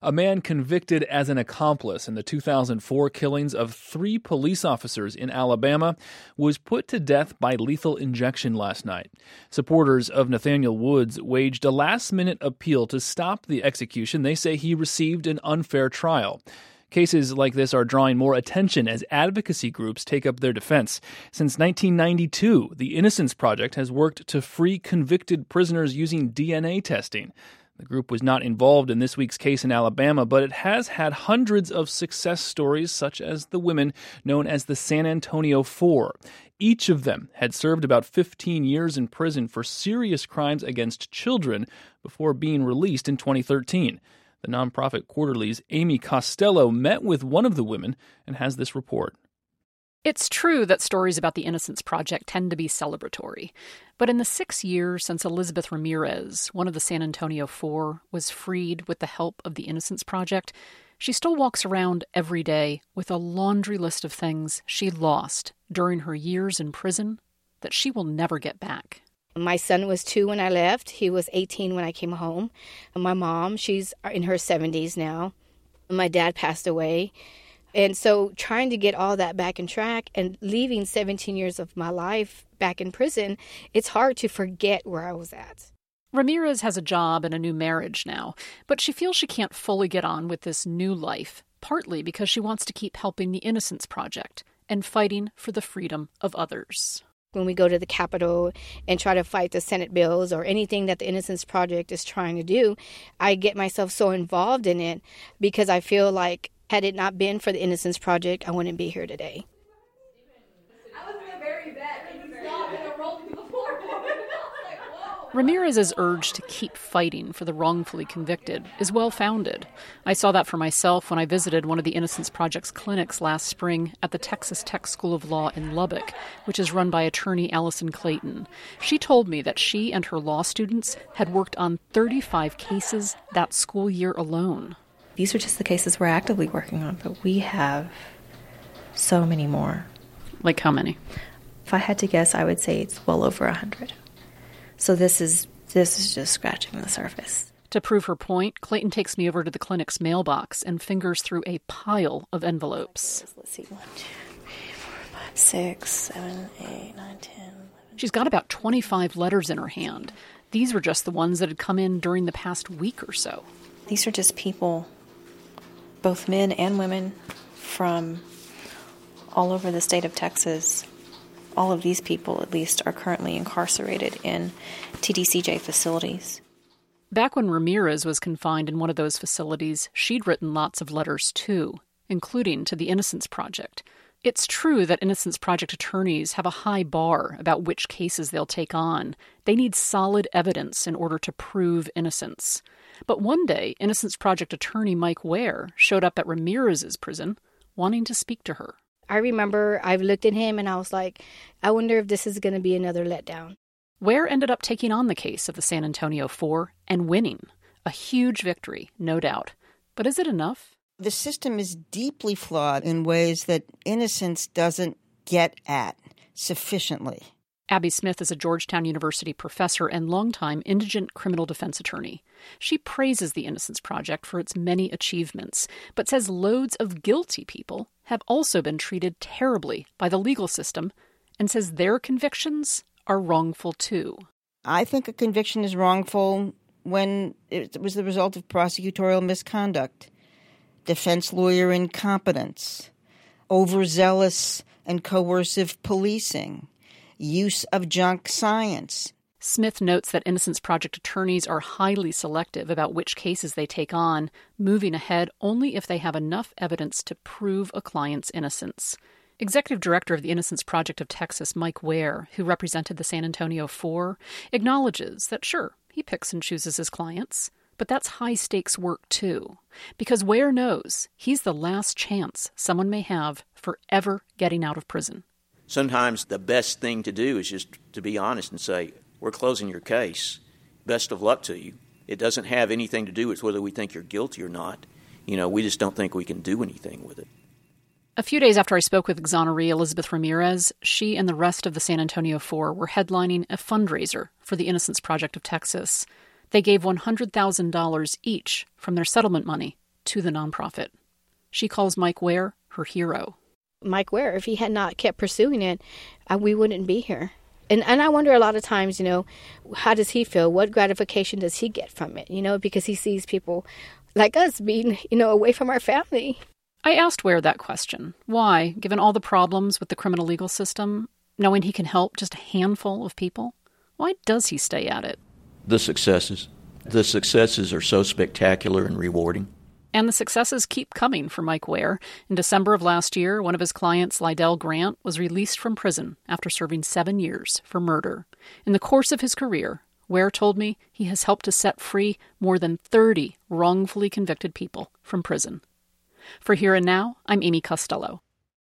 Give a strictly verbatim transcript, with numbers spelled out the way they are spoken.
A man convicted as an accomplice in the two thousand four killings of three police officers in Alabama was put to death by lethal injection last night. Supporters of Nathaniel Woods waged a last-minute appeal to stop the execution. They say he received an unfair trial. Cases like this are drawing more attention as advocacy groups take up their defense. Since nineteen ninety-two, the Innocence Project has worked to free convicted prisoners using D N A testing. The group was not involved in this week's case in Alabama, but it has had hundreds of success stories, such as the women known as the San Antonio Four. Each of them had served about fifteen years in prison for serious crimes against children before being released in twenty thirteen. The nonprofit Quarterly's Amy Costello met with one of the women and has this report. It's true that stories about the Innocence Project tend to be celebratory. But in the six years since Elizabeth Ramirez, one of the San Antonio Four, was freed with the help of the Innocence Project, she still walks around every day with a laundry list of things she lost during her years in prison that she will never get back. My son was two when I left. He was eighteen when I came home. And my mom, she's in her seventies now. My dad passed away. And so trying to get all that back in track and leaving seventeen years of my life back in prison, it's hard to forget where I was at. Ramirez has a job and a new marriage now, but she feels she can't fully get on with this new life, partly because she wants to keep helping the Innocence Project and fighting for the freedom of others. When we go to the Capitol and try to fight the Senate bills or anything that the Innocence Project is trying to do, I get myself so involved in it because I feel like had it not been for the Innocence Project, I wouldn't be here today. Ramirez's urge to keep fighting for the wrongfully convicted is well-founded. I saw that for myself when I visited one of the Innocence Project's clinics last spring at the Texas Tech School of Law in Lubbock, which is run by attorney Allison Clayton. She told me that she and her law students had worked on thirty-five cases that school year alone. These are just the cases we're actively working on, but we have so many more. Like how many? If I had to guess, I would say it's well over a hundred. So this is this is just scratching the surface. To prove her point, Clayton takes me over to the clinic's mailbox and fingers through a pile of envelopes. Let's see, one, two, three, four, five, six, seven, eight, nine, ten, eleven. She's got about twenty-five letters in her hand. These were just the ones that had come in during the past week or so. These are just people, both men and women, from all over the state of Texas. All of these people, at least, are currently incarcerated in T D C J facilities. Back when Ramirez was confined in one of those facilities, she'd written lots of letters, too, including to the Innocence Project. It's true that Innocence Project attorneys have a high bar about which cases they'll take on. They need solid evidence in order to prove innocence. But one day, Innocence Project attorney Mike Ware showed up at Ramirez's prison wanting to speak to her. I remember I've looked at him and I was like, I wonder if this is going to be another letdown. Ware ended up taking on the case of the San Antonio Four and winning. A huge victory, no doubt. But is it enough? The system is deeply flawed in ways that innocence doesn't get at sufficiently. Abby Smith is a Georgetown University professor and longtime indigent criminal defense attorney. She praises the Innocence Project for its many achievements, but says loads of guilty people have also been treated terribly by the legal system and says their convictions are wrongful too. I think a conviction is wrongful when it was the result of prosecutorial misconduct, defense lawyer incompetence, overzealous and coercive policing, use of junk science. Smith notes that Innocence Project attorneys are highly selective about which cases they take on, moving ahead only if they have enough evidence to prove a client's innocence. Executive Director of the Innocence Project of Texas, Mike Ware, who represented the San Antonio Four, acknowledges that, sure, he picks and chooses his clients, but that's high-stakes work, too, because Ware knows he's the last chance someone may have for ever getting out of prison. Sometimes the best thing to do is just to be honest and say, we're closing your case. Best of luck to you. It doesn't have anything to do with whether we think you're guilty or not. You know, we just don't think we can do anything with it. A few days after I spoke with exoneree Elizabeth Ramirez, she and the rest of the San Antonio Four were headlining a fundraiser for the Innocence Project of Texas. They gave one hundred thousand dollars each from their settlement money to the nonprofit. She calls Mike Ware her hero. Mike Ware, if he had not kept pursuing it, uh, we wouldn't be here. And and I wonder a lot of times, you know, how does he feel? What gratification does he get from it? You know, because he sees people like us being, you know, away from our family. I asked Ware that question. Why, given all the problems with the criminal legal system, knowing he can help just a handful of people, why does he stay at it? The successes. The successes are so spectacular and rewarding. And the successes keep coming for Mike Ware. In December of last year, one of his clients, Lydell Grant, was released from prison after serving seven years for murder. In the course of his career, Ware told me he has helped to set free more than thirty wrongfully convicted people from prison. For Here and Now, I'm Amy Costello.